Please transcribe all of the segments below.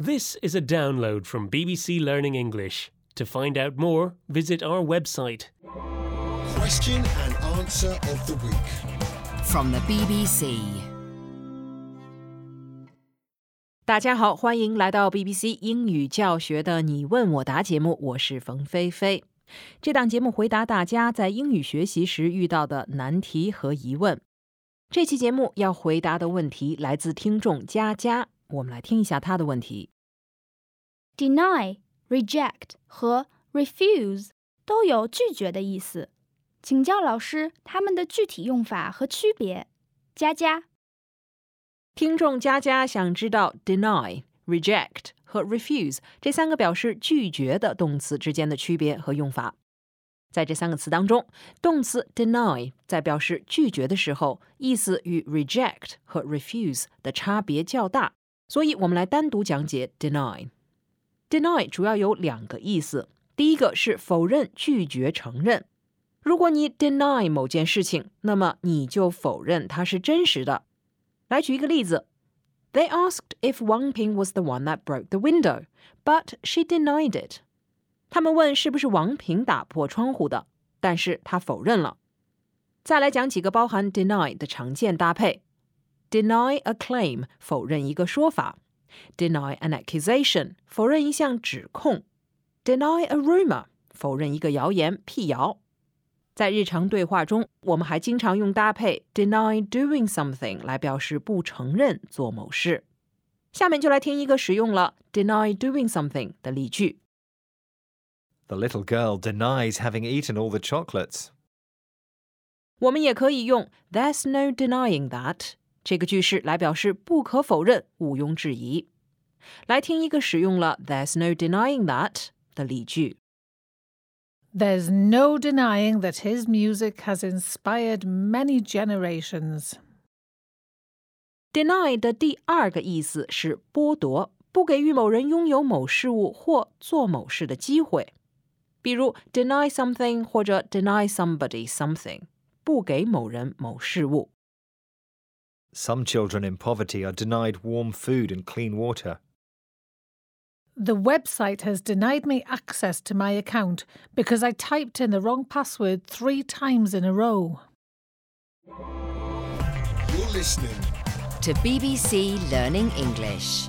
This is a download from BBC Learning English. To find out more, visit our website. Question and answer of the week. From the BBC. 大家好，欢迎来到 BBC 英语教学的你问我答节目，我是冯菲菲。这档节目回答大家在英语学习时遇到的难题和疑问。这期节目要回答的问题来自听众佳佳，我们来听一下她的问题。 Deny、reject 和 refuse 都有拒绝的意思，请教老师它们的具体用法和区别。佳佳。 听众佳佳想知道 deny、reject 和 refuse 这三个表示拒绝的动词之间的区别和用法。在这三个词当中，动词 deny 在表示拒绝的时候，意思与 reject 和 refuse 的差别较大，所以我们来单独讲解 deny。deny 主要有两个意思，第一个是否认、拒绝承认。如果你 deny 某件事情，那么你就否认它是真实的。来举一个例子 They asked if Wang Ping was the one that broke the window, but she denied it. 他们问是不是王平打破窗户的，但是他否认了。再来讲几个包含 deny 的常见搭配。Deny a claim 否认一个说法， Deny an accusation 否认一项指控， Deny a rumor 否认一个谣言、辟谣。在日常对话中，我们还经常用搭配 deny doing something 来表示不承认做某事。下面就来听一个使用了 deny doing something 的例句。 The little girl denies having eaten all the chocolates. 我们也可以用 There's no denying that 这个句式来表示不可否认、毋庸置疑。来听一个使用了 There's no denying that 的例句。 There's no denying that his music has inspired many generations. Deny 的第二个意思是剥夺，不给予某人拥有某事物或做某事的机会。比如 deny something 或者 deny somebody something 不给某人某事物。 Some children in poverty are denied warm food and clean water. The website has denied me access to my account because I typed in the wrong password 3 times in a row. You're listening To BBC Learning English.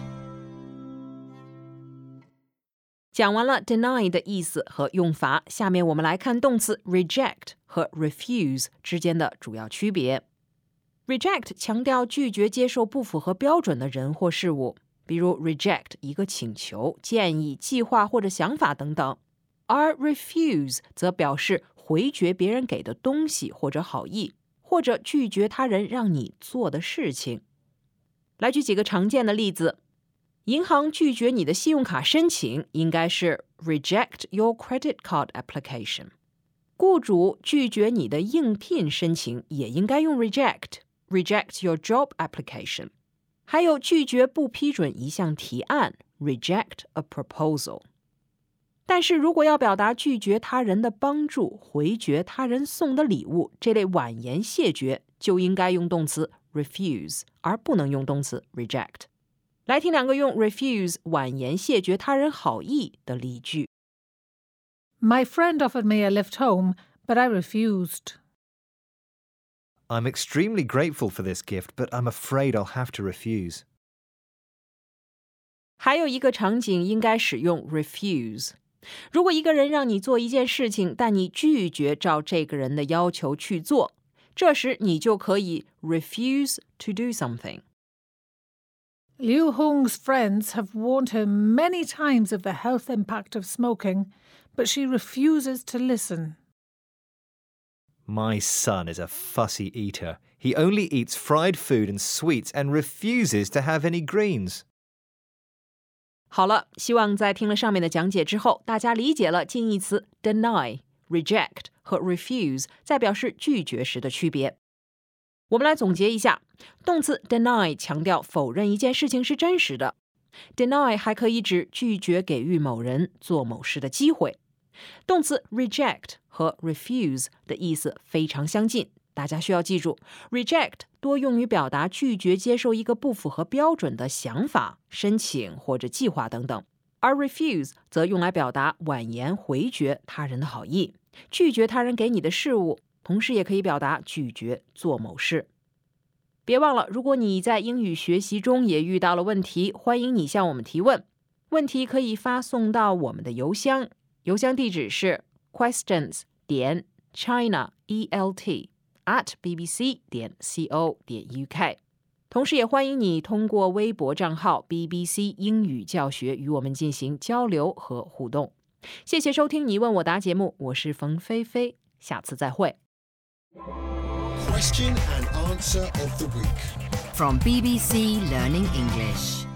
讲完了 deny 的意思和用法，下面我们来看动词 reject 和 refuse 之间的主要区别。Reject 强调拒绝接受不符合标准的人或事物，比如 reject 一个请求、建议、计划或者想法等等。而 refuse 则表示回绝别人给的东西或者好意，或者拒绝他人让你做的事情。来举几个常见的例子。银行拒绝你的信用卡申請应该是 reject your credit card application。 雇主拒绝你的应聘申请也应该用 reject your job application。 还有拒绝不批准一项提案 reject a proposal。 但是如果要表达拒绝他人的帮助、回绝他人送的礼物这类婉言谢绝，就应该用动词 refuse 而不能用动词 reject。来听两个用 refuse 婉言谢绝他人好意的例句。 My friend offered me a lift home, but I refused. I'm extremely grateful for this gift, but I'm afraid I'll have to refuse. 还有一个场景应该使用 refuse。 如果一个人让你做一件事情，但你拒绝照这个人的要求去做，这时你就可以 refuse to do something。 Liu Hong's friends have warned her many times of the health impact of smoking, but she refuses to listen. My son is a fussy eater. He only eats fried food and sweets and refuses to have any greens. 好了，希望在听了上面的讲解之后，大家理解了近义词 deny、reject 和 refuse 在表示拒绝时的区别。我们来总结一下，动词 deny 强调否认一件事情是真实的， deny 还可以指拒绝给予某人做某事的机会。动词 reject 和 refuse 的意思非常相近， 大家需要记住 reject 多用于表达拒绝接受一个不符合标准的想法、申请或者计划等等，而 refuse 则用来表达婉言回绝他人的好意，拒绝他人给你的事物，同时也可以表达拒绝做某事。别忘了，如果你在英语学习中也遇到了问题，欢迎你向我们提问。问题可以发送到我们的邮箱，邮箱地址是 questions.chinaelt@bbc.co.uk。同时也欢迎你通过微博账号 BBC 英语教学与我们进行交流和互动。谢谢收听你问我答节目，我是冯菲菲，下次再会。 Question and answer of the week. From BBC Learning English.